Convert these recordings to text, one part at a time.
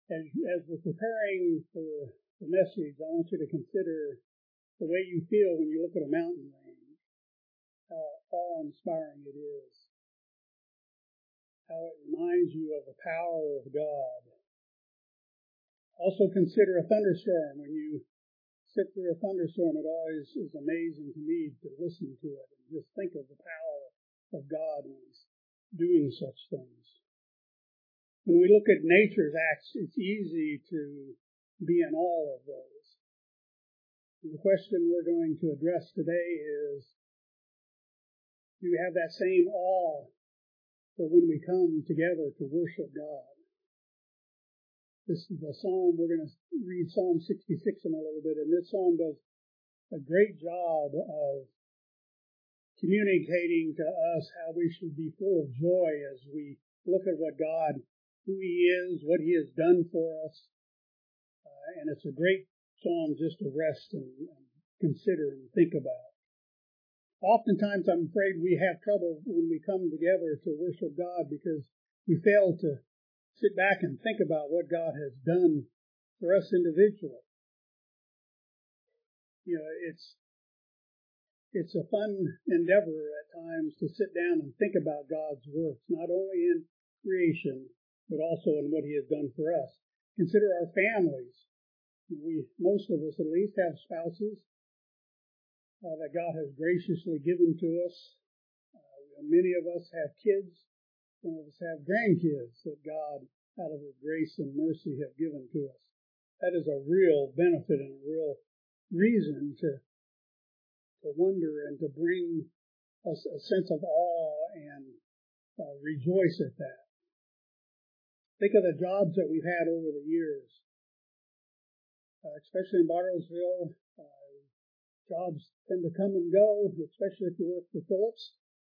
As we're preparing for the message, I want you to consider the way you feel when you look at a mountain range, how awe-inspiring it is, how it reminds you of the power of God. Also consider a thunderstorm. When you sit through a thunderstorm, it always is amazing to me to listen to it and just think of the power of God when He's doing such things. When we look at nature's acts, it's easy to be in awe of those. And the question we're going to address today is, do we have that same awe for when we come together to worship God? This is the psalm. We're going to read Psalm 66 in a little bit, and this psalm does a great job of communicating to us how we should be full of joy as we look at what God, who He is, what He has done for us. And it's a great psalm just to rest and consider and think about. Oftentimes, I'm afraid we have trouble when we come together to worship God because we fail to sit back and think about what God has done for us individually. You know, it's a fun endeavor at times to sit down and think about God's works, not only in creation, but also in what He has done for us. Consider our families. Most of us at least have spouses that God has graciously given to us. Many of us have kids. Some of us have grandkids that God, out of His grace and mercy, have given to us. That is a real benefit and a real reason to wonder and to bring us a sense of awe and rejoice at that. Think of the jobs that we've had over the years, especially in Bartlesville. Jobs tend to come and go, especially if you work for Phillips.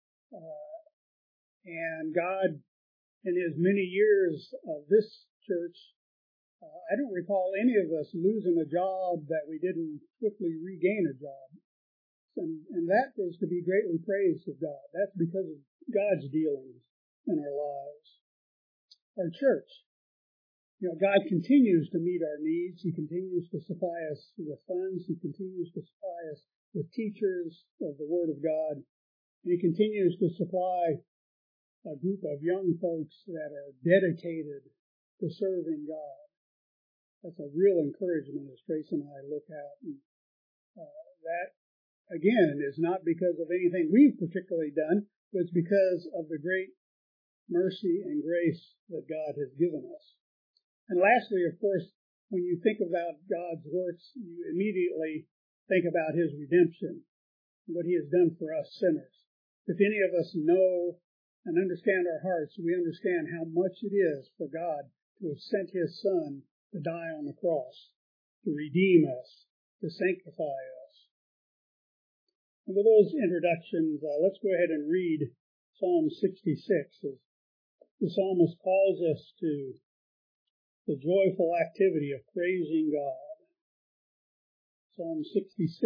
And God, in His many years of this church, I don't recall any of us losing a job that we didn't quickly regain a job. And that is to be greatly praised of God. That's because of God's dealings in our lives. Our church, God continues to meet our needs. He continues to supply us with funds. He continues to supply us with teachers of the Word of God. And He continues to supply a group of young folks that are dedicated to serving God. That's a real encouragement as Trace and I look out. And that, again, is not because of anything we've particularly done, but it's because of the great mercy and grace that God has given us. And lastly, of course, when you think about God's works, you immediately think about His redemption, what He has done for us sinners. If any of us know and understand our hearts, we understand how much it is for God to have sent His Son to die on the cross, to redeem us, to sanctify us. And with those introductions, let's go ahead and read Psalm 66. As the psalmist calls us to the joyful activity of praising God. Psalm 66.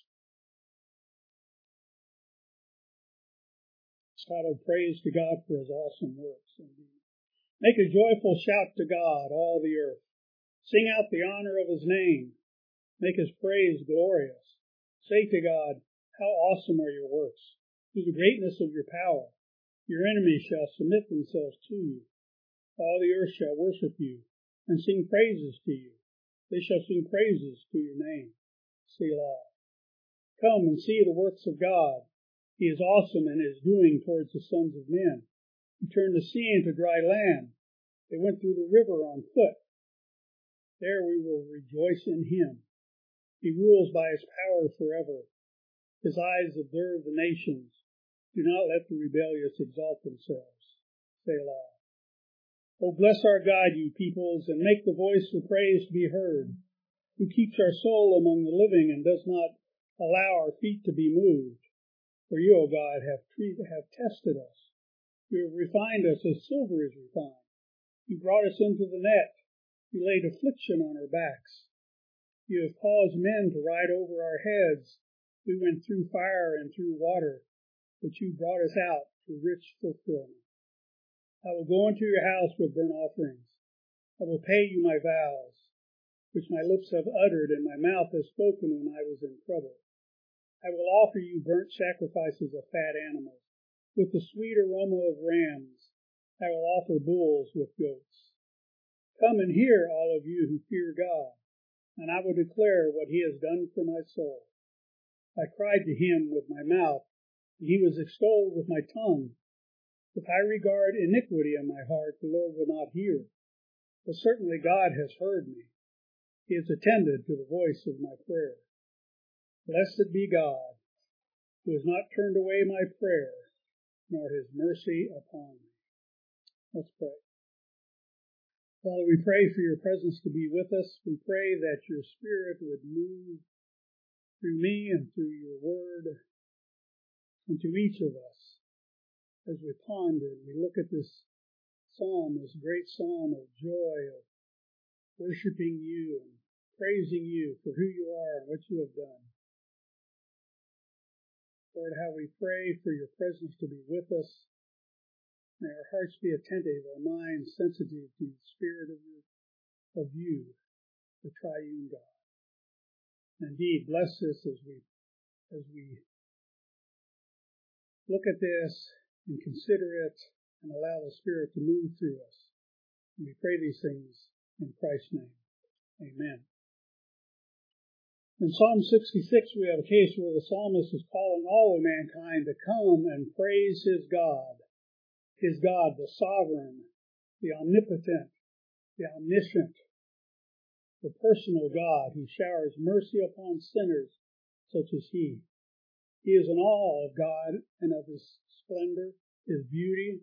Titled Praise to God for His Awesome Works. Make a joyful shout to God, all the earth. Sing out the honor of His name. Make His praise glorious. Say to God, how awesome are your works, through the greatness of your power. Your enemies shall submit themselves to you. All the earth shall worship you and sing praises to you. They shall sing praises to your name. Selah. Come and see the works of God. He is awesome in His doing towards the sons of men. He turned the sea into dry land. They went through the river on foot. There we will rejoice in Him. He rules by His power forever. His eyes observe the nations. Do not let the rebellious exalt themselves. Selah. O bless our God, you peoples, and make the voice of praise to be heard, who keeps our soul among the living and does not allow our feet to be moved. For you, O God, have tested us. You have refined us as silver is refined. You brought us into the net. You laid affliction on our backs. You have caused men to ride over our heads. We went through fire and through water, but you brought us out to rich fulfillment. I will go into your house with burnt offerings. I will pay you my vows, which my lips have uttered and my mouth has spoken when I was in trouble. I will offer you burnt sacrifices of fat animals, with the sweet aroma of rams. I will offer bulls with goats. Come and hear, all of you who fear God, and I will declare what he has done for my soul. I cried to him with my mouth, and he was extolled with my tongue. If I regard iniquity in my heart, the Lord will not hear. But certainly God has heard me. He has attended to the voice of my prayer. Blessed be God, who has not turned away my prayer, nor his mercy upon me. Let's pray. Father, we pray for your presence to be with us. We pray that your Spirit would move through me and through your word and to each of us as we ponder and we look at this psalm, this great psalm of joy, of worshiping you and praising you for who you are and what you have done. Lord, how we pray for your presence to be with us. May our hearts be attentive, our minds sensitive to the Spirit of you, the triune God. Indeed, bless us as we look at this and consider it and allow the Spirit to move through us. And we pray these things in Christ's name. Amen. In Psalm 66, we have a case where the psalmist is calling all of mankind to come and praise his God, the sovereign, the omnipotent, the omniscient, the personal God who showers mercy upon sinners such as he. He is in awe of God and of his splendor, his beauty.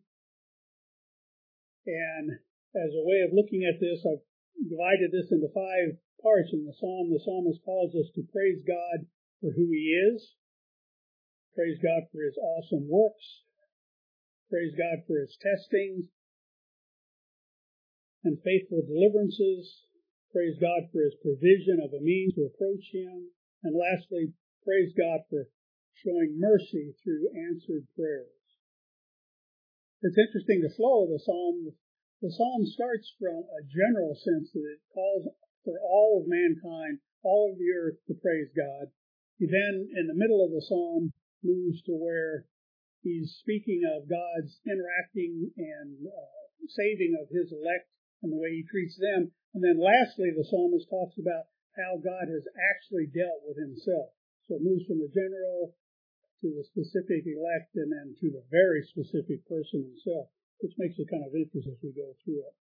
And as a way of looking at this, I've divided this into 5 parts in the psalm. The psalmist calls us to praise God for who he is, praise God for his awesome works, praise God for his testings and faithful deliverances, praise God for his provision of a means to approach him, and lastly, praise God for showing mercy through answered prayers. It's interesting, the flow of the psalm. The psalm starts from a general sense that it calls for all of mankind, all of the earth to praise God. He then, in the middle of the psalm, moves to where he's speaking of God's interacting and saving of his elect and the way he treats them. And then lastly, the psalmist talks about how God has actually dealt with himself. So it moves from the general to the specific elect and then to the very specific person himself, which makes it kind of interesting as we go through it.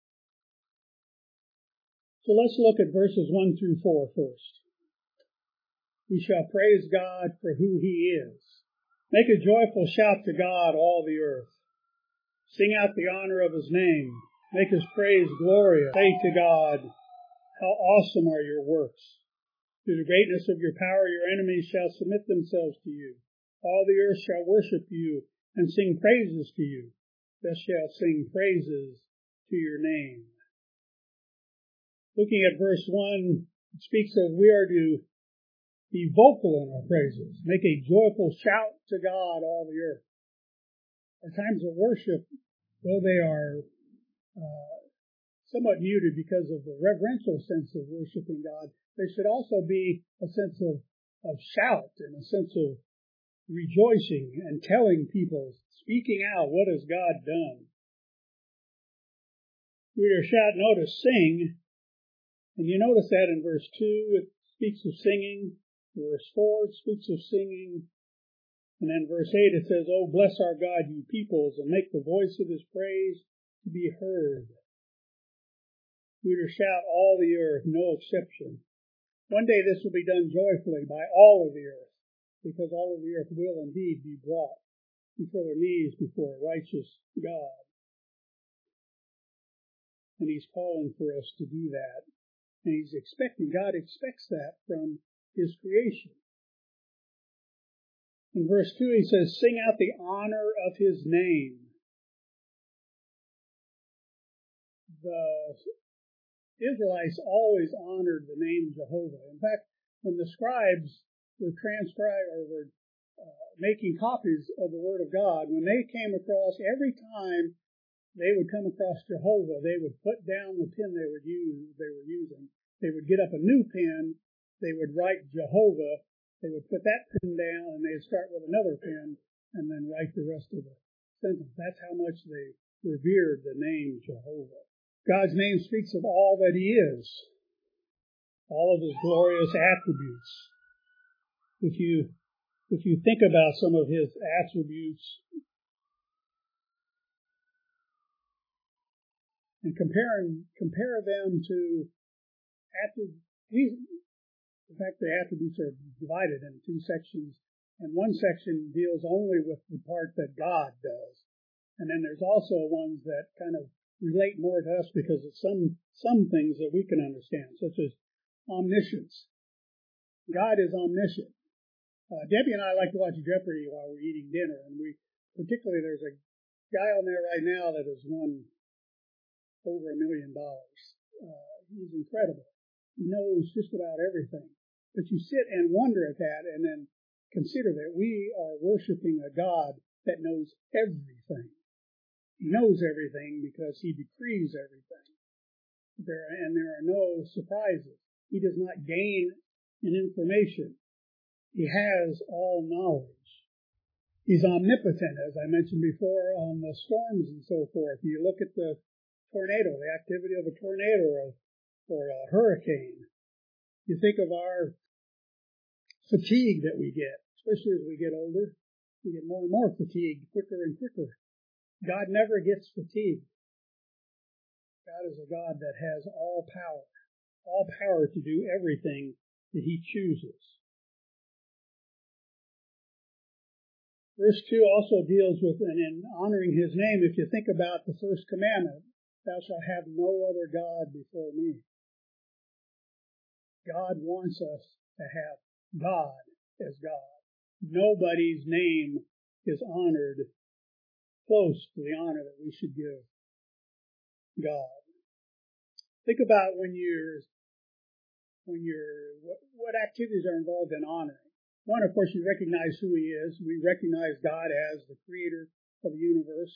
So let's look at verses 1 through 4 first. We shall praise God for who he is. Make a joyful shout to God, all the earth. Sing out the honor of his name. Make his praise glorious. Say to God, how awesome are your works. Through the greatness of your power, your enemies shall submit themselves to you. All the earth shall worship you and sing praises to you. They shall sing praises to your name. Looking at verse 1, it speaks of we are to be vocal in our praises. Make a joyful shout to God, all the earth. Our times of worship, though they are somewhat muted because of the reverential sense of worshiping God, there should also be a sense of shout and a sense of rejoicing and telling people, speaking out, what has God done? We are shout, notice, sing. And you notice that in verse 2, it speaks of singing. Verse 4, it speaks of singing. And then verse 8, it says, oh, bless our God, you peoples, and make the voice of his praise to be heard. We are shout all the earth, no exception. One day this will be done joyfully by all of the earth, because all of the earth will indeed be brought before their knees before a righteous God. And he's calling for us to do that. And God expects that from his creation. In verse 2 he says, sing out the honor of his name. The Israelites always honored the name Jehovah. In fact, when the scribes were making copies of the Word of God, when they came across every time they would come across Jehovah, they would put down the pen they were using. They would get up a new pen, they would write Jehovah, they would put that pen down, and they'd start with another pen, and then write the rest of the sentence. That's how much they revered the name Jehovah. God's name speaks of all that he is, all of his glorious attributes. If you think about some of his attributes and compare them to in fact, the attributes are divided into two sections, and one section deals only with the part that God does. And then there's also ones that kind of relate more to us because of some things that we can understand, such as omniscience. God is omniscient. Debbie and I like to watch Jeopardy while we're eating dinner, and particularly there's a guy on there right now that has won over $1 million. He's incredible. He knows just about everything. But you sit and wonder at that and then consider that we are worshiping a God that knows everything. He knows everything because he decrees everything. There are no surprises. He does not gain in information. He has all knowledge. He's omnipotent, as I mentioned before, on the storms and so forth. You look at the tornado, the activity of a tornado or a hurricane. You think of our fatigue that we get, especially as we get older. We get more and more fatigued, quicker and quicker. God never gets fatigued. God is a God that has all power to do everything that he chooses. Verse 2 also deals with, and in honoring his name, if you think about the first commandment, thou shalt have no other God before me. God wants us to have God as God. Nobody's name is honored close to the honor that we should give God. Think about what activities are involved in honoring. One, of course, you recognize who he is. We recognize God as the creator of the universe.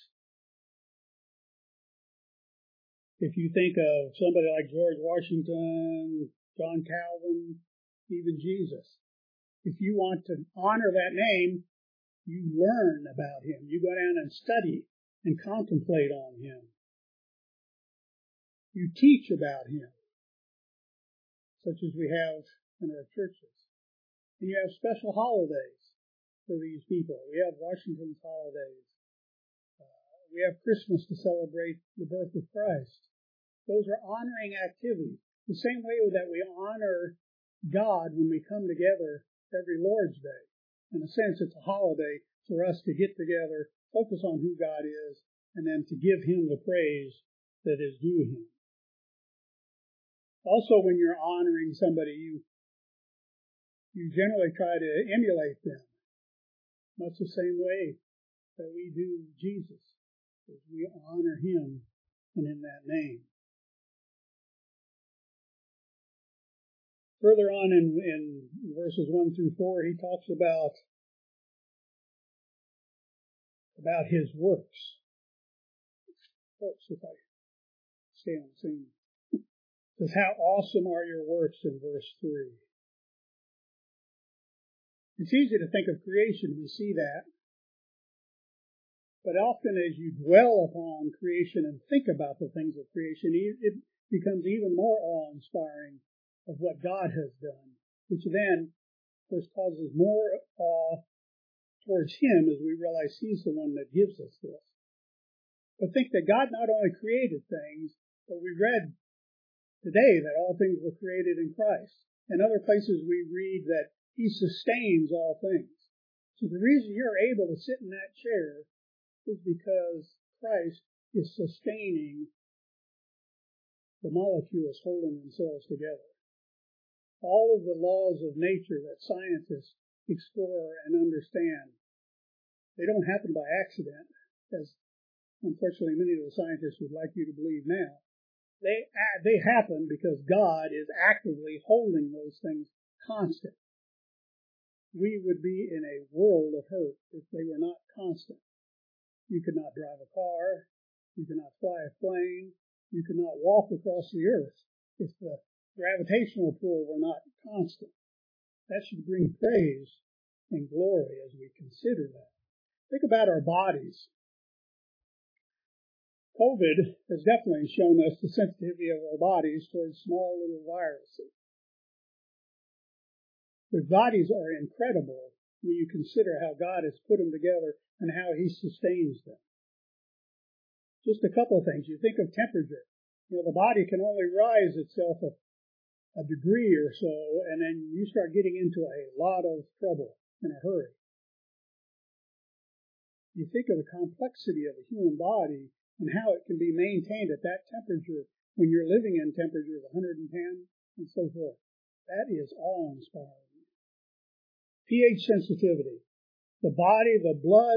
If you think of somebody like George Washington, John Calvin, even Jesus, if you want to honor that name, you learn about him. You go down and study and contemplate on him. You teach about him, such as we have in our churches. And you have special holidays for these people. We have Washington's holidays. We have Christmas to celebrate the birth of Christ. Those are honoring activities. The same way that we honor God when we come together every Lord's Day. In a sense, it's a holiday for us to get together, focus on who God is, and then to give him the praise that is due him. Also, when you're honoring somebody, you generally try to emulate them. Much the same way that we do Jesus, as we honor him and in that name. Further on in verses 1 through 4, he talks about his works. Folks, if I stay on the scene. Says, how awesome are your works in verse 3. It's easy to think of creation, we see that. But often as you dwell upon creation and think about the things of creation, it becomes even more awe-inspiring of what God has done, which then, of course, causes more awe towards him as we realize he's the one that gives us this. But think that God not only created things, but we read today that all things were created in Christ. In other places we read that he sustains all things. So the reason you're able to sit in that chair is because Christ is sustaining the molecules holding themselves together. All of the laws of nature that scientists explore and understand, they don't happen by accident, as unfortunately many of the scientists would like you to believe now. They happen because God is actively holding those things constant. We would be in a world of hurt if they were not constant. You could not drive a car. You cannot fly a plane. You cannot walk across the earth if the gravitational pull were not constant. That should bring praise and glory as we consider that. Think about our bodies. COVID has definitely shown us the sensitivity of our bodies towards small little viruses. Their bodies are incredible when you consider how God has put them together and how He sustains them. Just a couple of things. You think of temperature. The body can only rise itself a degree or so, and then you start getting into a lot of trouble in a hurry. You think of the complexity of the human body and how it can be maintained at that temperature when you're living in temperatures of 110 and so forth. That is awe-inspiring. pH sensitivity. The body, the blood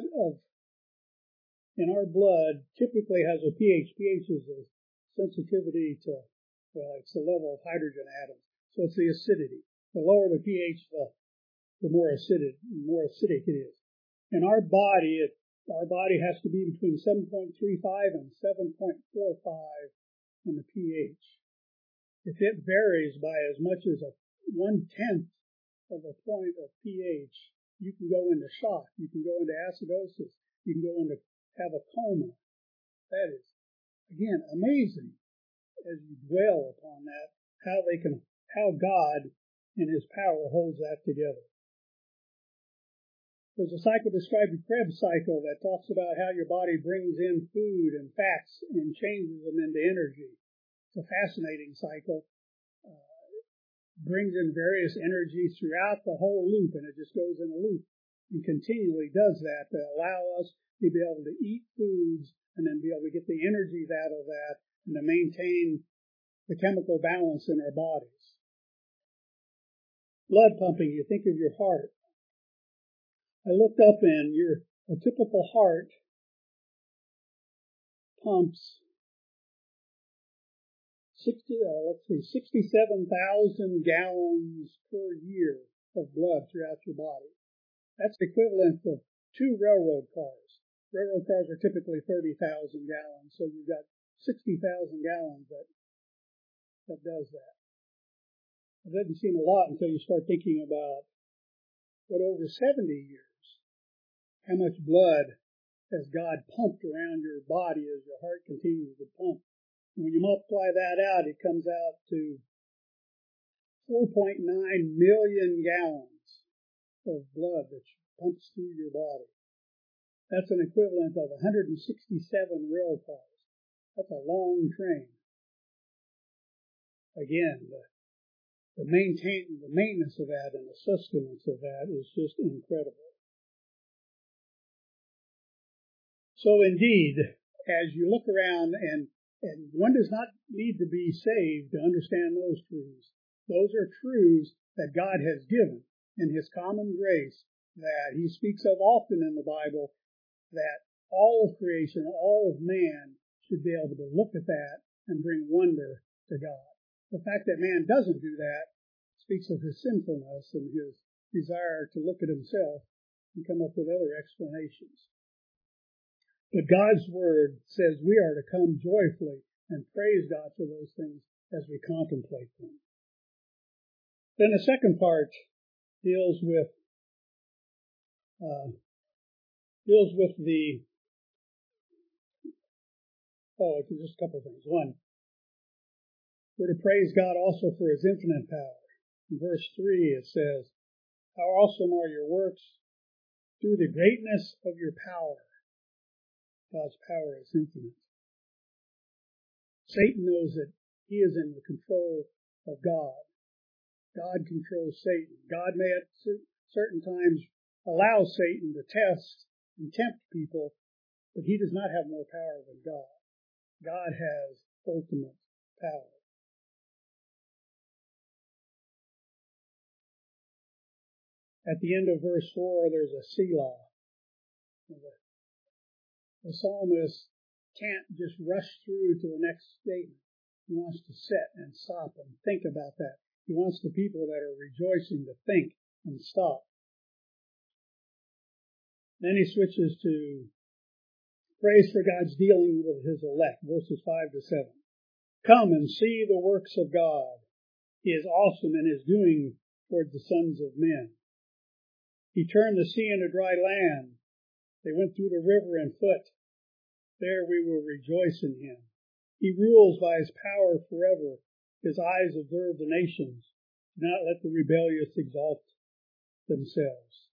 in our blood typically has a pH. pH is a sensitivity to, it's the level of hydrogen atoms. So it's the acidity. The lower the pH, the more acidic it is. In our body has to be between 7.35 and 7.45 in the pH. If it varies by as much as 1/10 of a point of pH, you can go into shock. You can go into acidosis. You can go into have a coma. That is, again, amazing as you dwell upon that, how God in His power holds that together. There's a cycle described, the Krebs cycle, that talks about how your body brings in food and fats and changes them into energy. It's a fascinating cycle. Brings in various energies throughout the whole loop, and it just goes in a loop and continually does that to allow us to be able to eat foods and then be able to get the energies out of that and to maintain the chemical balance in our bodies. Blood pumping, you think of your heart. I looked up and a typical heart pumps 67,000 gallons per year of blood throughout your body. That's the equivalent of 2 railroad cars. Railroad cars are typically 30,000 gallons, so you've got 60,000 gallons that does that. It doesn't seem a lot until you start thinking about what over 70 years, how much blood has God pumped around your body as your heart continues to pump. And when you multiply that out, it comes out to 4.9 million gallons of blood that pumps through your body. That's an equivalent of 167 rail cars. That's a long train. Again, the maintenance of that and the sustenance of that is just incredible. So indeed, as you look around, and one does not need to be saved to understand those truths. Those are truths that God has given in His common grace that He speaks of often in the Bible, that all of creation, all of man should be able to look at that and bring wonder to God. The fact that man doesn't do that speaks of his sinfulness and his desire to look at himself and come up with other explanations. But God's Word says we are to come joyfully and praise God for those things as we contemplate them. Then the second part deals with just a couple of things. One, we're to praise God also for His infinite power. In verse 3 it says, "How awesome are your works through the greatness of your power." God's power is infinite. Satan knows that he is in the control of God. God controls Satan. God may at certain times allow Satan to test and tempt people, but he does not have more power than God. God has ultimate power. At the end of verse 4, there's a Selah. The psalmist can't just rush through to the next statement. He wants to sit and stop and think about that. He wants the people that are rejoicing to think and stop. Then he switches to Praise for God's dealing with his elect, verses 5 to 7. Come and see the works of God. He is awesome in his doing toward the sons of men. He turned the sea into dry land. They went through the river on foot. There we will rejoice in him. He rules by his power forever. His eyes observe the nations. Do not let the rebellious exalt themselves.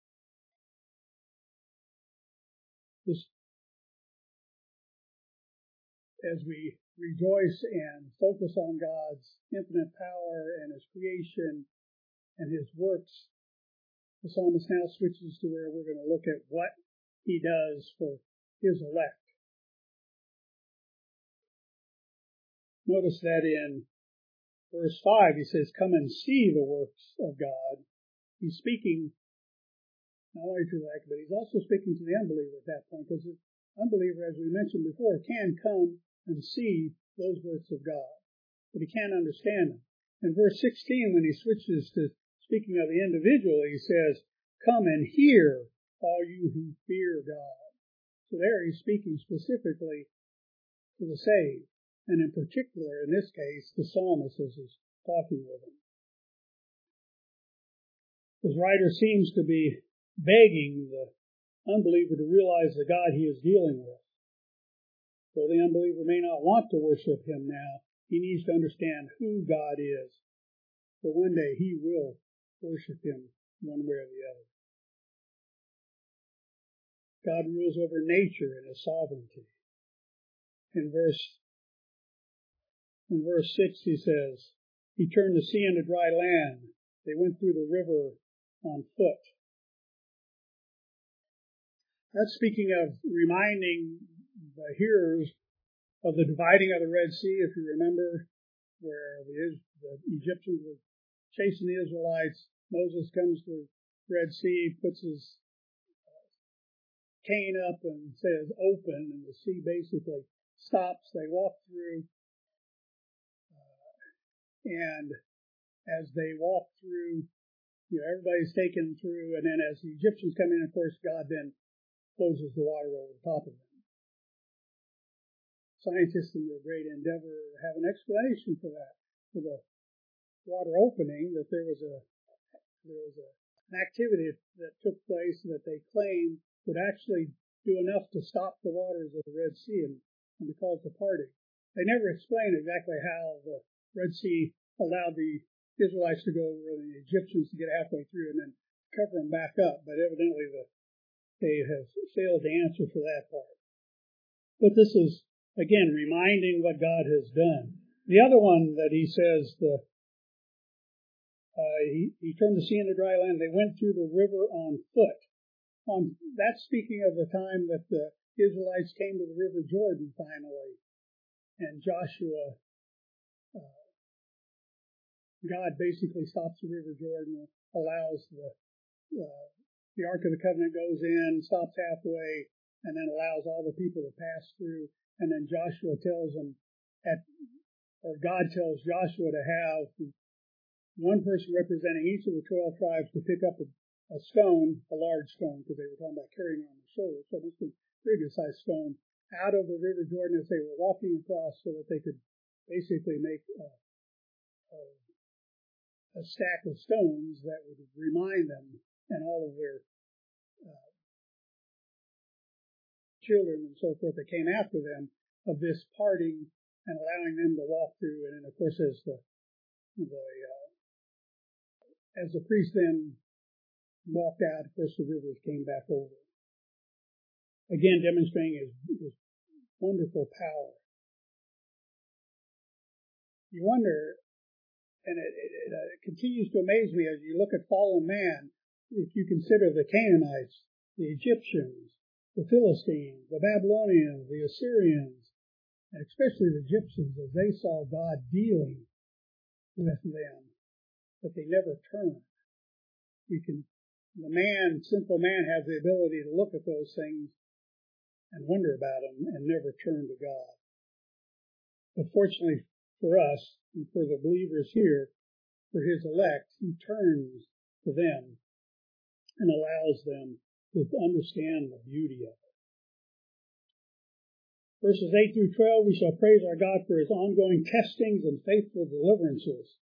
As we rejoice and focus on God's infinite power and his creation and his works, the psalmist now switches to where we're going to look at what he does for his elect. Notice that in verse 5 he says, come and see the works of God. He's speaking not only to the elect, but he's also speaking to the unbeliever at that point, because the unbeliever, as we mentioned before, can come and see those works of God, but he can't understand them. In verse 16, when he switches to speaking of the individual, he says, come and hear, all you who fear God. So there he's speaking specifically to the saved, and in particular, in this case, the psalmist as he's talking with him. This writer seems to be begging the unbeliever to realize the God he is dealing with. Though the unbeliever may not want to worship him now, he needs to understand who God is. For one day he will worship him one way or the other. God rules over nature in his sovereignty. In verse 6 he says, he turned the sea into dry land. They went through the river on foot. That's speaking of reminding the hearers of the dividing of the Red Sea, if you remember, where the Egyptians were chasing the Israelites. Moses comes to the Red Sea, puts his cane up and says open, and the sea basically stops. They walk through, and as they walk through, everybody's taken through, and then as the Egyptians come in, of course, God then closes the water over the top of them. Scientists in their great endeavor have an explanation for that, for the water opening, that there was an activity that took place that they claimed would actually do enough to stop the waters of the Red Sea and be called the parting. They never explained exactly how the Red Sea allowed the Israelites to go over the Egyptians to get halfway through and then cover them back up, but evidently they have failed to answer for that part. But this is, again, reminding what God has done. The other one that he says, he turned the sea into dry land. They went through the river on foot. That's speaking of the time that the Israelites came to the river Jordan finally, and Joshua, God basically stops the river Jordan, allows the Ark of the Covenant goes in, stops halfway, and then allows all the people to pass through. And then Joshua tells them, God tells Joshua to have one person representing each of the 12 tribes to pick up a stone, a large stone, because they were talking about carrying it on their shoulders. So this was a pretty good sized stone out of the river Jordan as they were walking across, so that they could basically make a stack of stones that would remind them and all of their children and so forth that came after them of this parting and allowing them to walk through. And then, of course, as the priest then walked out, of course, the rivers came back over. Again, demonstrating his wonderful power. You wonder, and it continues to amaze me as you look at fallen man, if you consider the Canaanites, the Egyptians, the Philistines, the Babylonians, the Assyrians, and especially the Egyptians, as they saw God dealing with them, that they never turned. The sinful man has the ability to look at those things and wonder about them and never turn to God. But fortunately for us, and for the believers here, for his elect, he turns to them and allows them to understand the beauty of it. Verses 8 through 12, we shall praise our God for his ongoing testings and faithful deliverances.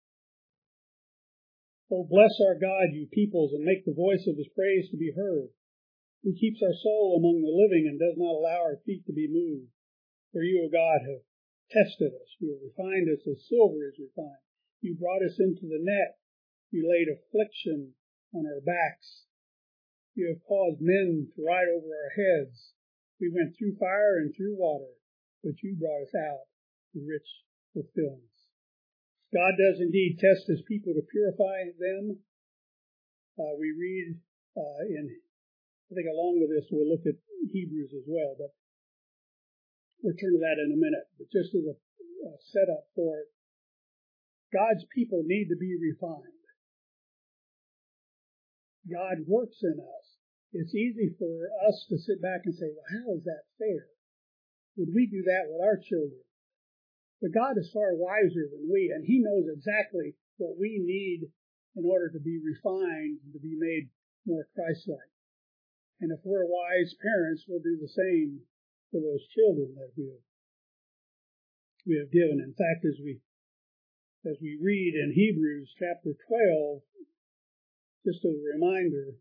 Oh, bless our God, you peoples, and make the voice of his praise to be heard, who keeps our soul among the living and does not allow our feet to be moved. For you, O God, have tested us. You have refined us as silver is refined. You brought us into the net. You laid affliction on our backs. You have caused men to ride over our heads. We went through fire and through water, but you brought us out to rich fulfillments. God does indeed test his people to purify them. We read I think along with this we'll look at Hebrews as well, but we'll turn to that in a minute. But just as a setup for it, God's people need to be refined. God works in us. It's easy for us to sit back and say, well, how is that fair? Would we do that with our children? But God is far wiser than we, and he knows exactly what we need in order to be refined and to be made more Christ-like. And if we're wise parents, we'll do the same for those children that we have given. In fact, as we read in Hebrews chapter 12, just as a reminder,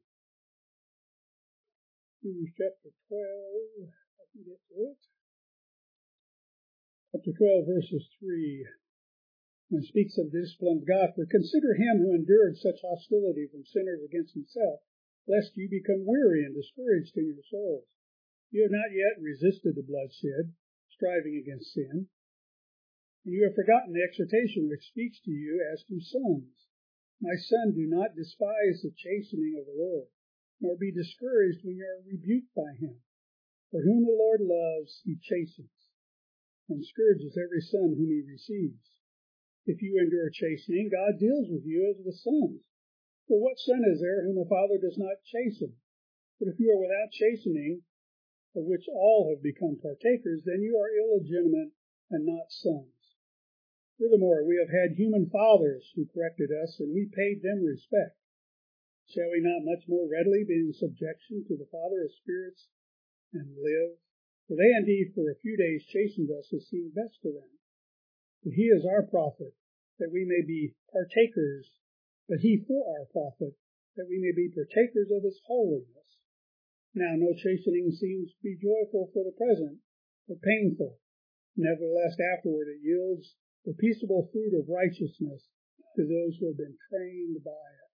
Hebrews chapter 12, I can get to it. Chapter 12, verses 3, and speaks of the discipline of God. For consider him who endured such hostility from sinners against himself, lest you become weary and discouraged in your souls. You have not yet resisted the bloodshed, striving against sin, and you have forgotten the exhortation which speaks to you as to sons. My son, do not despise the chastening of the Lord, nor be discouraged when you are rebuked by him. For whom the Lord loves, he chastens, and scourges every son whom he receives. If you endure chastening, God deals with you as with sons. For what son is there whom a father does not chasten? But if you are without chastening, of which all have become partakers, then you are illegitimate and not sons. Furthermore, we have had human fathers who corrected us, and we paid them respect. Shall we not much more readily be in subjection to the Father of spirits and live? For they indeed for a few days chastened us as seemed best to them. But he is our prophet, that we may be partakers, but he for our profit, that we may be partakers of his holiness. Now no chastening seems to be joyful for the present, but painful. Nevertheless, afterward it yields the peaceable fruit of righteousness to those who have been trained by it.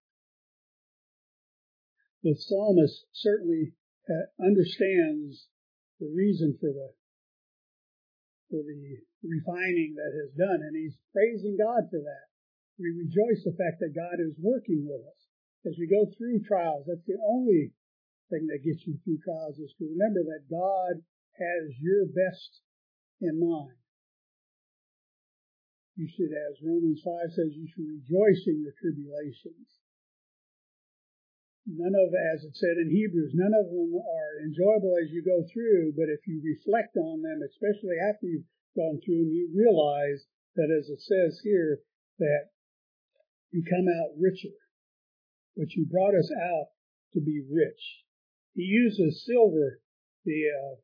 The psalmist certainly understands the reason for the refining that has done, and he's praising God for that. We rejoice the fact that God is working with us as we go through trials. That's the only thing that gets you through trials, is to remember that God has your best in mind. You should, as Romans 5 says, you should rejoice in your tribulations. None of, as it said in Hebrews, none of them are enjoyable as you go through, but if you reflect on them, especially after you've gone through them, you realize that, as it says here, that you come out richer. But you brought us out to be rich. He uses silver, the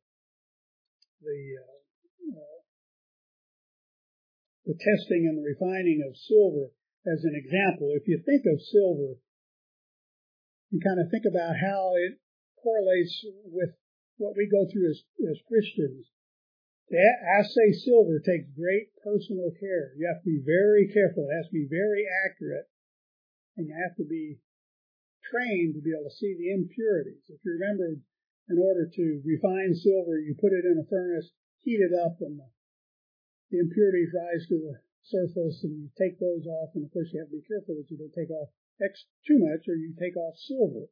testing and the refining of silver as an example. If you think of silver, you kind of think about how it correlates with what we go through as Christians. To assay silver takes great personal care. You have to be very careful. It has to be very accurate. And you have to be trained to be able to see the impurities. If you remember, in order to refine silver, you put it in a furnace, heat it up, and the impurities rise to the surface, and you take those off. And of course, you have to be careful that you don't take off too much, or you take off silver.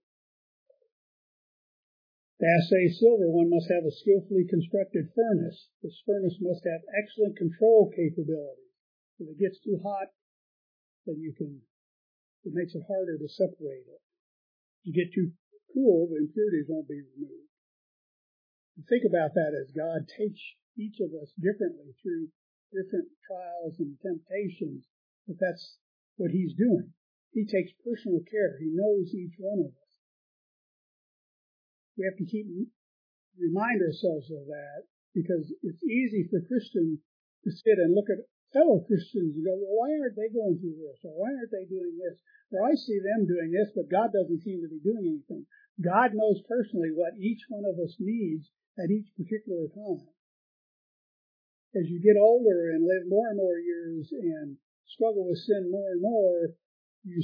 To assay silver, one must have a skillfully constructed furnace. This furnace must have excellent control capabilities. If it gets too hot, then it makes it harder to separate it. If you get too cool, the impurities won't be removed. And think about that as God takes each of us differently through different trials and temptations, but that's what he's doing. He takes personal care. He knows each one of us. We have to remind ourselves of that because it's easy for Christians to sit and look at fellow Christians and go, well, why aren't they going through this? Or why aren't they doing this? Or I see them doing this, but God doesn't seem to be doing anything. God knows personally what each one of us needs at each particular time. As you get older and live more and more years and struggle with sin more and more, you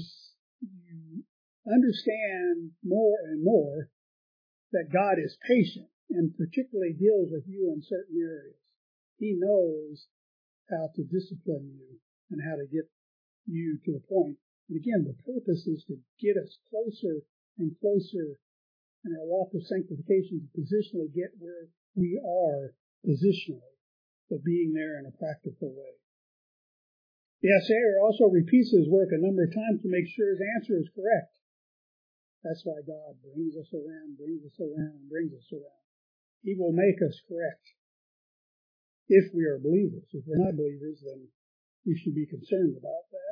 understand more and more that God is patient and particularly deals with you in certain areas. He knows how to discipline you and how to get you to the point. And again, the purpose is to get us closer and closer in our walk of sanctification to positionally get where we are positionally, but being there in a practical way. The assayer also repeats his work a number of times to make sure his answer is correct. That's why God brings us around, brings us around, brings us around. He will make us correct if we are believers. If we're not believers, then we should be concerned about that.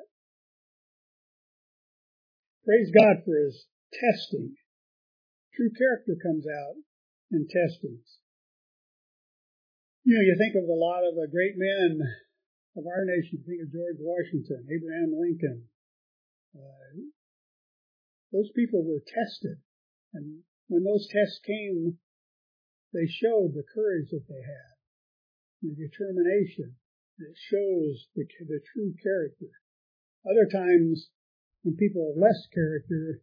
Praise God for his testing. True character comes out in testings. You think of a lot of the great men of our nation. Think of George Washington, Abraham Lincoln. Those people were tested. And when those tests came, they showed the courage that they had, the determination that shows the true character. Other times, when people have less character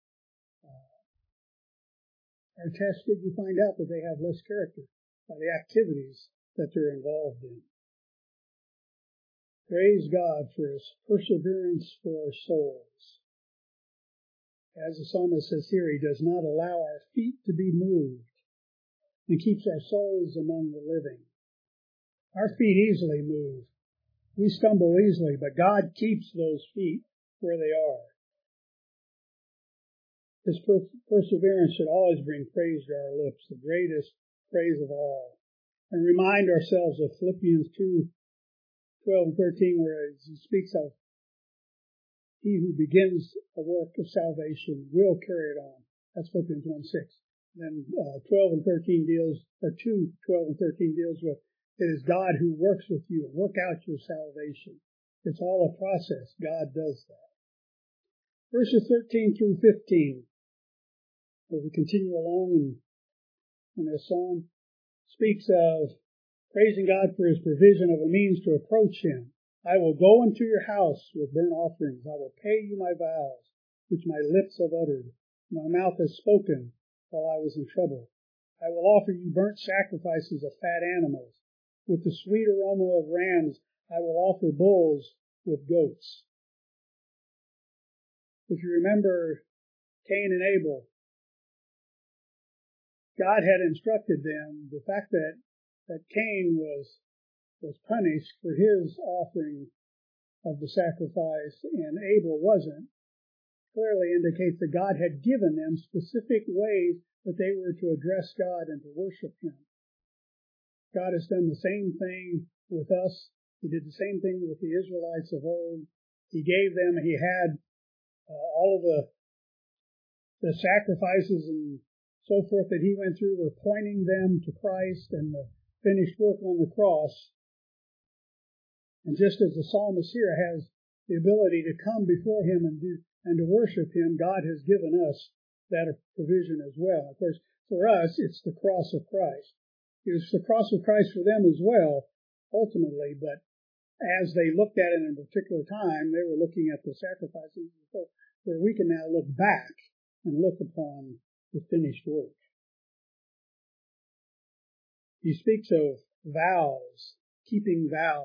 are tested, you find out that they have less character by the activities that they're involved in. Praise God for his perseverance for our souls. As the psalmist says here, he does not allow our feet to be moved and keeps our souls among the living. Our feet easily move. We stumble easily, but God keeps those feet where they are. His perseverance should always bring praise to our lips, the greatest praise of all. And remind ourselves of Philippians 2:12 and 13, where he speaks of he who begins a work of salvation will carry it on. That's Philippians 1:6. Then 12 and 13 deals, or 2:12 and 13 deals with, it is God who works with you and work out your salvation. It's all a process. God does that. Verses 13 through 15, as we continue along in this psalm, speaks of praising God for his provision of a means to approach him. I will go into your house with burnt offerings. I will pay you my vows, which my lips have uttered. My mouth has spoken while I was in trouble. I will offer you burnt sacrifices of fat animals. With the sweet aroma of rams, I will offer bulls with goats. If you remember Cain and Abel, God had instructed them, the fact that Cain was punished for his offering of the sacrifice and Abel wasn't, clearly indicates that God had given them specific ways that they were to address God and to worship him. God has done the same thing with us. He did the same thing with the Israelites of old. He had all of the sacrifices and so forth that he went through were pointing them to Christ and the finished work on the cross. And just as the psalmist here has the ability to come before him and to worship him, God has given us that provision as well. Of course, for us, it's the cross of Christ. It was the cross of Christ for them as well, ultimately, but as they looked at it in a particular time, they were looking at the sacrifices, where we can now look back and look upon the finished work. He speaks of vows, keeping vows.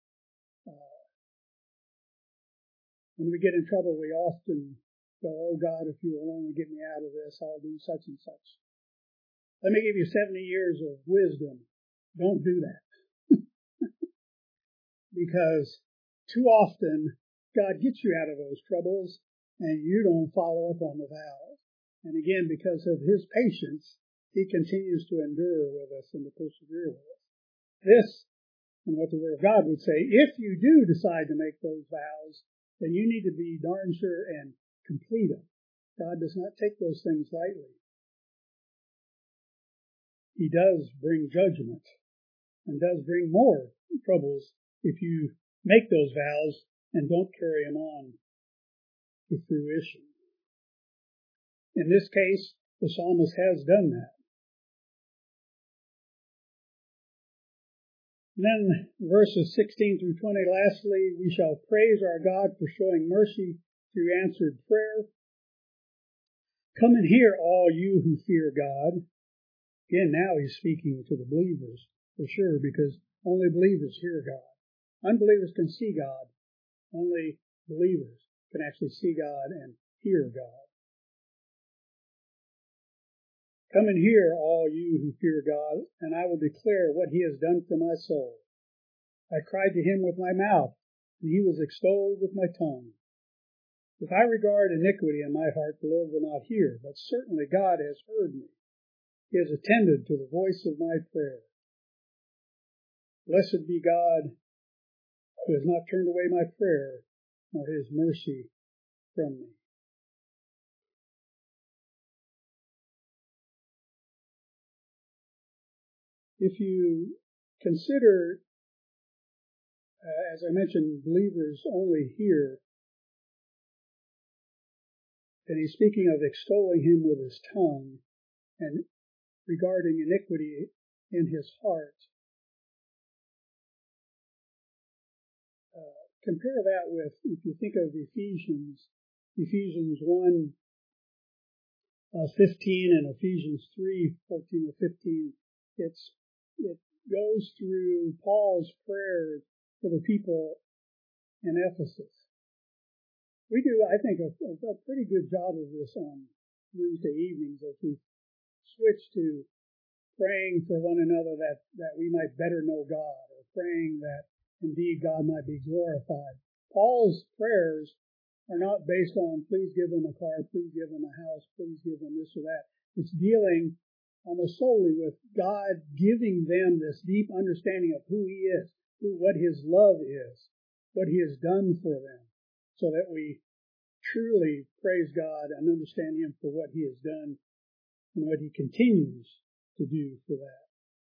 When we get in trouble, we often go, oh God, if you will only get me out of this, I'll do such and such. Let me give you 70 years of wisdom. Don't do that. Because too often, God gets you out of those troubles, and you don't follow up on the vows. And again, because of his patience, he continues to endure with us and to persevere with us. This, and what the Word of God would say, if you do decide to make those vows, then you need to be darn sure and complete them. God does not take those things lightly. He does bring judgment and does bring more troubles if you make those vows and don't carry them on to fruition. In this case, the psalmist has done that. And then verses 16 through 20, lastly, we shall praise our God for showing mercy through answered prayer. Come and hear, all you who fear God. Again, now he's speaking to the believers, for sure, because only believers hear God. Unbelievers can see God. Only believers can actually see God and hear God. Come and hear, all you who fear God, and I will declare what he has done for my soul. I cried to him with my mouth, and he was extolled with my tongue. If I regard iniquity in my heart, the Lord will not hear, but certainly God has heard me. He has attended to the voice of my prayer. Blessed be God, who has not turned away my prayer, nor his mercy from me. If you consider, as I mentioned, believers only hear, and he's speaking of extolling him with his tongue and regarding iniquity in his heart. Compare that with, if you think of Ephesians 1, 15 and Ephesians 3, 14 to 15. It goes through Paul's prayers for the people in Ephesus. We do, I think, a pretty good job of this on Wednesday evenings as we switch to praying for one another that we might better know God, or praying that indeed God might be glorified. Paul's prayers are not based on, please give them a car, please give them a house, please give them this or that. It's dealing almost solely with God giving them this deep understanding of who he is, what his love is, what he has done for them, so that we truly praise God and understand him for what he has done and what he continues to do for that.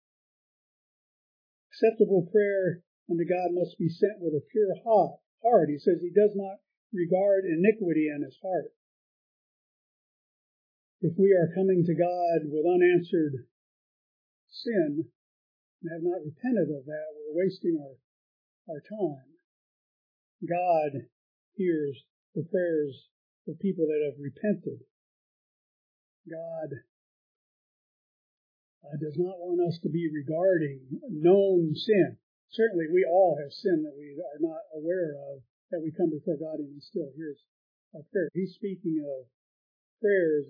Acceptable prayer unto God must be sent with a pure heart. He says he does not regard iniquity in his heart. If we are coming to God with unanswered sin and have not repented of that, we're wasting our time. God hears the prayers of people that have repented. God does not want us to be regarding known sin. Certainly we all have sin that we are not aware of, that we come before God and he still hears our prayer. He's speaking of prayers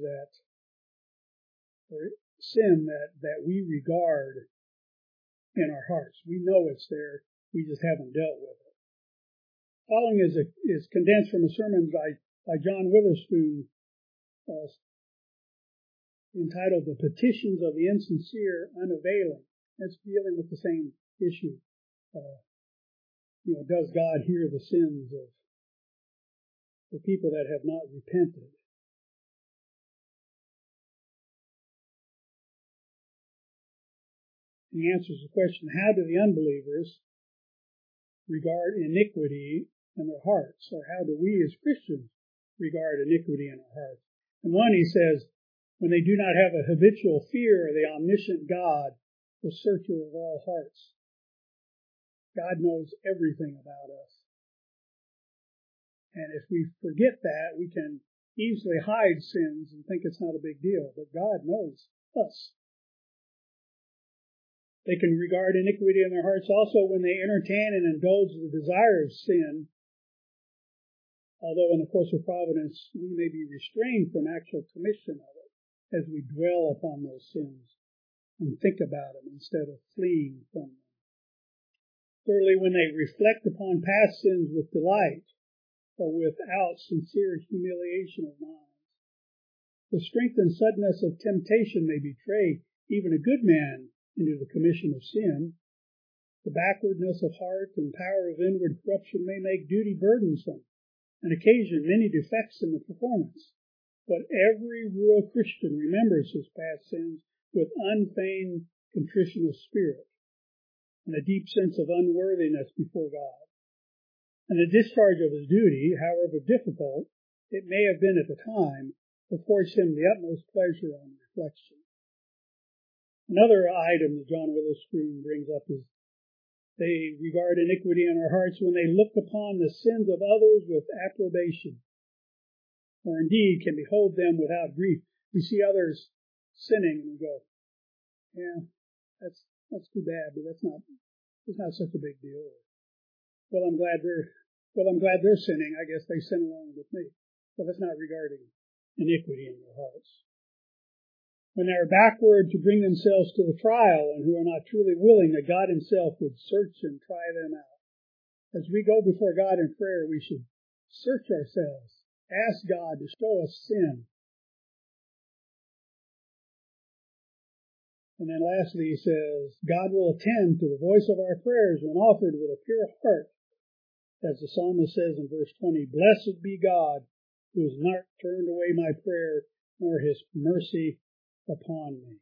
or sin that we regard in our hearts. We know it's there, we just haven't dealt with it. Following is condensed from a sermon by John Witherspoon entitled The Petitions of the Insincere Unavailing. It's dealing with the same issue. Does God hear the sins of the people that have not repented? He answers the question, how do the unbelievers regard iniquity in their hearts? Or how do we as Christians regard iniquity in our hearts? And one, he says, when they do not have a habitual fear of the omniscient God, the searcher of all hearts. God knows everything about us. And if we forget that, we can easily hide sins and think it's not a big deal. But God knows us. They can regard iniquity in their hearts also when they entertain and indulge the desire of sin. Although in the course of providence, we may be restrained from actual commission of it as we dwell upon those sins and think about them instead of fleeing from them. Thirdly, when they reflect upon past sins with delight or without sincere humiliation of minds. The strength and suddenness of temptation may betray even a good man into the commission of sin. The backwardness of heart and power of inward corruption may make duty burdensome and occasion many defects in the performance. But every real Christian remembers his past sins with unfeigned contrition of spirit. and a deep sense of unworthiness before God. And the discharge of his duty, however difficult it may have been at the time, affords him the utmost pleasure on reflection. Another item that John Witherspoon brings up is they regard iniquity in our hearts when they look upon the sins of others with approbation, or indeed can behold them without grief. We see others sinning and we go, yeah, that's too bad, but it's not such a big deal. Well, I'm glad they're sinning. I guess they sin along with me. But that's not regarding iniquity in their hearts. When they are backward to bring themselves to the trial and who are not truly willing that God himself would search and try them out. As we go before God in prayer, we should search ourselves, ask God to show us sin. And then lastly, he says, God will attend to the voice of our prayers when offered with a pure heart. As the psalmist says in verse 20, Blessed be God, who has not turned away my prayer, nor his mercy upon me.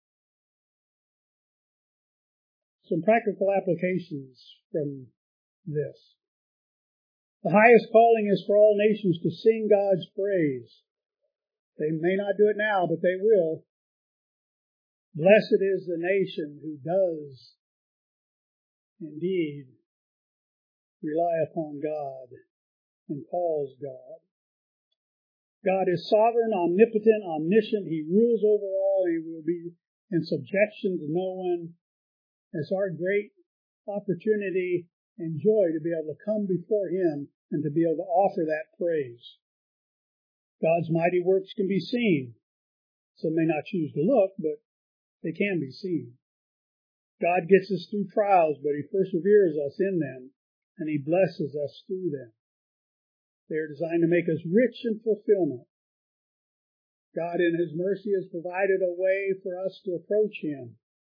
Some practical applications from this. The highest calling is for all nations to sing God's praise. They may not do it now, but they will. Blessed is the nation who does indeed rely upon God and calls God. God is sovereign, omnipotent, omniscient. He rules over all. He will be in subjection to no one. It's our great opportunity and joy to be able to come before him and to be able to offer that praise. God's mighty works can be seen. Some may not choose to look, but they can be seen. God gets us through trials, but he perseveres us in them, and he blesses us through them. They are designed to make us rich in fulfillment. God in his mercy has provided a way for us to approach him.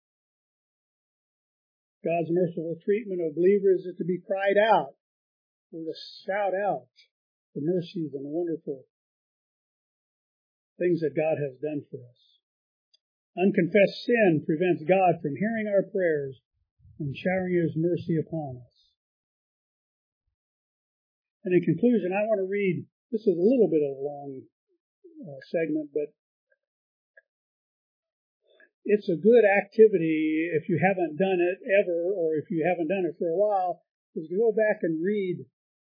God's merciful treatment of believers is to be cried out, or to shout out the mercies and wonderful things that God has done for us. Unconfessed sin prevents God from hearing our prayers and showering his mercy upon us. And in conclusion, I want to read, this is a little bit of a long segment, but it's a good activity if you haven't done it ever, or if you haven't done it for a while, is to go back and read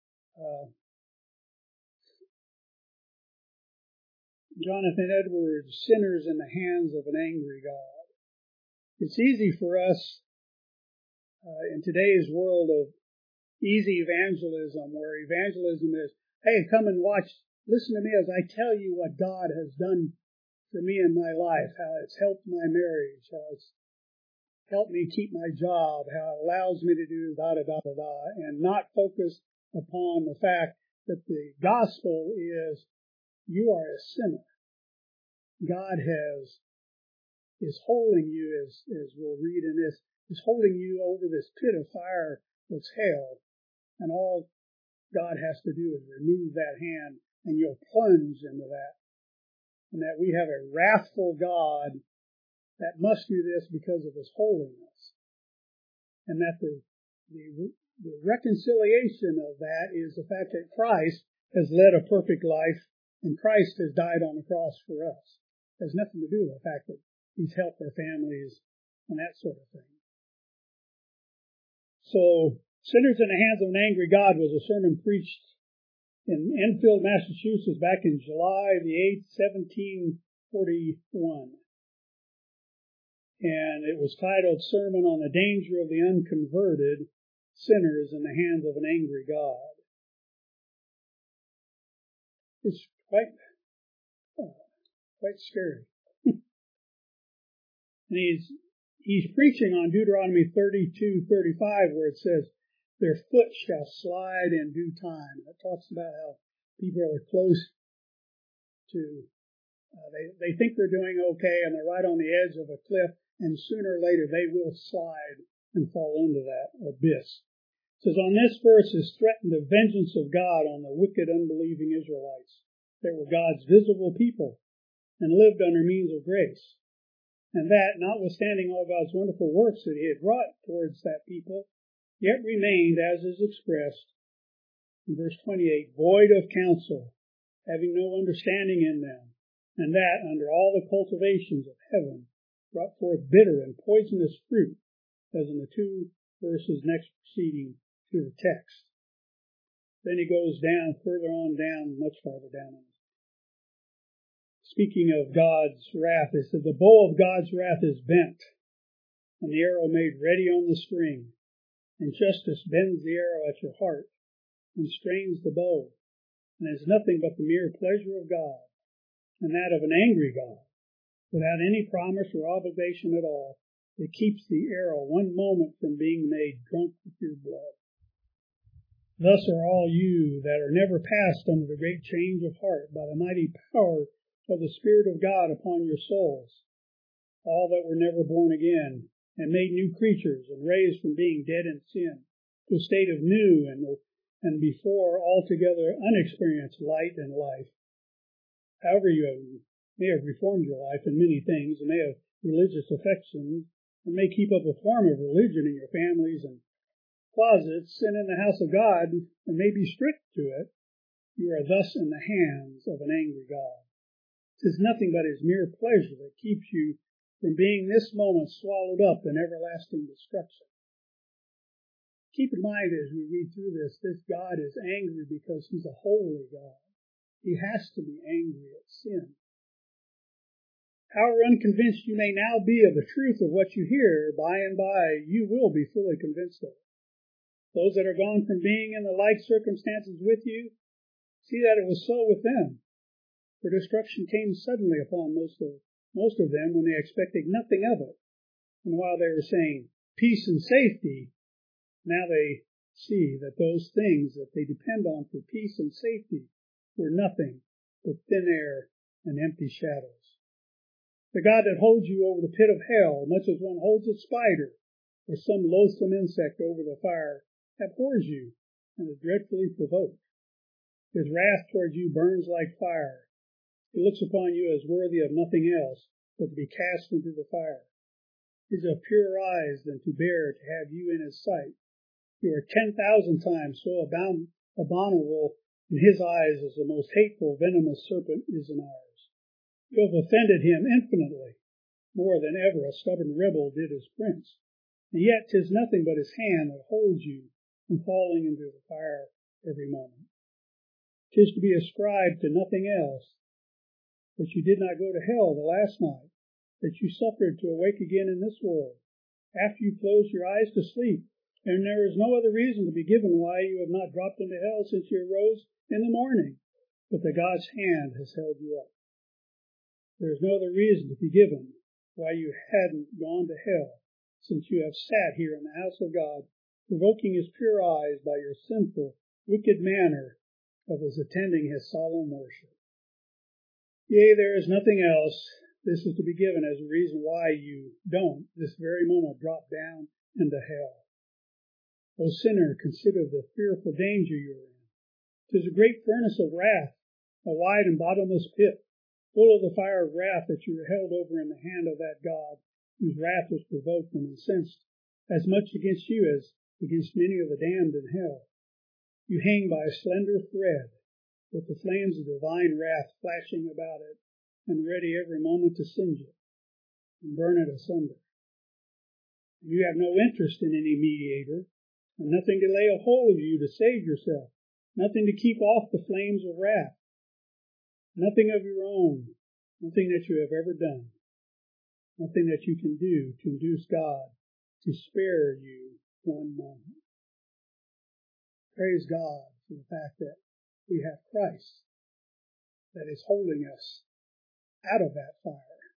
Jonathan Edwards' Sinners in the Hands of an Angry God. It's easy for us in today's world of easy evangelism, where evangelism is, hey, come and watch, listen to me as I tell you what God has done for me in my life, how it's helped my marriage, how it's helped me keep my job, how it allows me to do da-da-da-da-da, and not focus upon the fact that the gospel is you are a sinner. God is holding you, as we'll read in this, is holding you over this pit of fire that's hell. And all God has to do is remove that hand, and you'll plunge into that. And that we have a wrathful God that must do this because of his holiness. And that the reconciliation of that is the fact that Christ has led a perfect life, and Christ has died on the cross for us. It has nothing to do with the fact that he's helped our families and that sort of thing. So, Sinners in the Hands of an Angry God was a sermon preached in Enfield, Massachusetts back in July the 8th, 1741. And it was titled Sermon on the Danger of the Unconverted, Sinners in the Hands of an Angry God. It's quite scary. And he's preaching on Deuteronomy 32:35, where it says, their foot shall slide in due time. It talks about how people are close to, they think they're doing okay, and they're right on the edge of a cliff, and sooner or later they will slide and fall into that abyss. It says, on this verse is threatened the vengeance of God on the wicked, unbelieving Israelites that were God's visible people and lived under means of grace. and that, notwithstanding all God's wonderful works that he had wrought towards that people, yet remained, as is expressed in verse 28, void of counsel, having no understanding in them, and that, under all the cultivations of heaven, brought forth bitter and poisonous fruit, as in the 2 verses next preceding to the text. Then he goes down, further on down, much farther down. Speaking of God's wrath, it says, the bow of God's wrath is bent, and the arrow made ready on the string. And justice bends the arrow at your heart, and strains the bow, and is nothing but the mere pleasure of God, and that of an angry God, without any promise or obligation at all, that keeps the arrow one moment from being made drunk with your blood. Thus are all you that are never passed under the great change of heart by the mighty power of the Spirit of God upon your souls, all that were never born again, and made new creatures, and raised from being dead in sin to a state of new and before altogether unexperienced light and life. However, you may have reformed your life in many things, and may have religious affections, and may keep up a form of religion in your families and closets and in the house of God, and may be strict to it, you are thus in the hands of an angry God. 'Tis nothing but his mere pleasure that keeps you from being this moment swallowed up in everlasting destruction. Keep in mind as we read through this God is angry because he's a holy God. He has to be angry at sin. However unconvinced you may now be of the truth of what you hear, by and by you will be fully convinced of it. Those that are gone from being in the like circumstances with you, see that it was so with them. For destruction came suddenly upon most of them when they expected nothing of it. And while they were saying peace and safety, now they see that those things that they depend on for peace and safety were nothing but thin air and empty shadows. The God that holds you over the pit of hell, much as one holds a spider or some loathsome insect over the fire, abhors you and is dreadfully provoked. His wrath towards you burns like fire. He looks upon you as worthy of nothing else but to be cast into the fire. He is of purer eyes than to bear to have you in his sight. You are 10,000 times so abominable in his eyes as the most hateful, venomous serpent is in ours. You have offended him infinitely, more than ever a stubborn rebel did his prince. And yet 'tis nothing but his hand that holds you from falling into the fire every moment. 'Tis to be ascribed to nothing else that you did not go to hell the last night, that you suffered to awake again in this world, after you closed your eyes to sleep, and there is no other reason to be given why you have not dropped into hell since you arose in the morning, but that God's hand has held you up. There is no other reason to be given why you hadn't gone to hell, since you have sat here in the house of God, provoking his pure eyes by your sinful, wicked manner of his attending his solemn worship. Yea, there is nothing else. This is to be given as a reason why you don't, this very moment, drop down into hell. O sinner, consider the fearful danger you are in. 'Tis a great furnace of wrath, a wide and bottomless pit, full of the fire of wrath that you are held over in the hand of that God, whose wrath was provoked and incensed as much against you as against many of the damned in hell. You hang by a slender thread, with the flames of divine wrath flashing about it, and ready every moment to singe it and burn it asunder. And you have no interest in any mediator, and nothing to lay a hold of you to save yourself, nothing to keep off the flames of wrath, nothing of your own, nothing that you have ever done, nothing that you can do to induce God to spare you one moment. Praise God for the fact that we have Christ that is holding us out of that fire,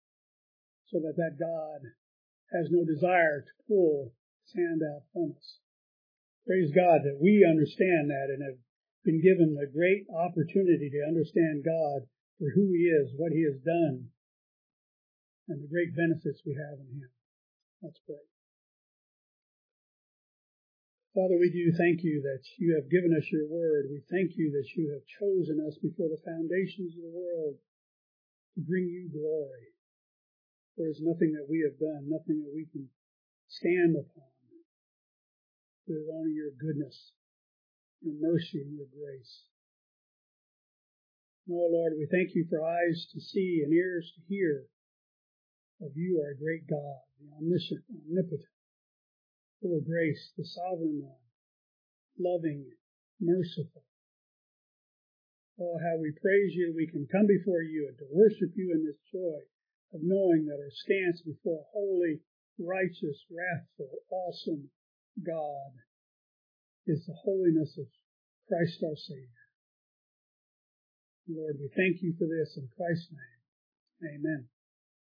so that God has no desire to pull his hand out from us. Praise God that we understand that and have been given the great opportunity to understand God for who he is, what he has done, and the great benefits we have in him. Let's pray. Father, we do thank you that you have given us your word. We thank you that you have chosen us before the foundations of the world to bring you glory. For there's nothing that we have done, nothing that we can stand upon. It is only your goodness, your mercy, and your grace. Oh Lord, we thank you for eyes to see and ears to hear of you, our great God, the omniscient, omnipotent, full of grace, the sovereign one, loving, merciful. Oh, how we praise you. We can come before you and to worship you in this joy of knowing that our stance before a holy, righteous, wrathful, awesome God is the holiness of Christ our Savior. Lord, we thank you for this in Christ's name. Amen.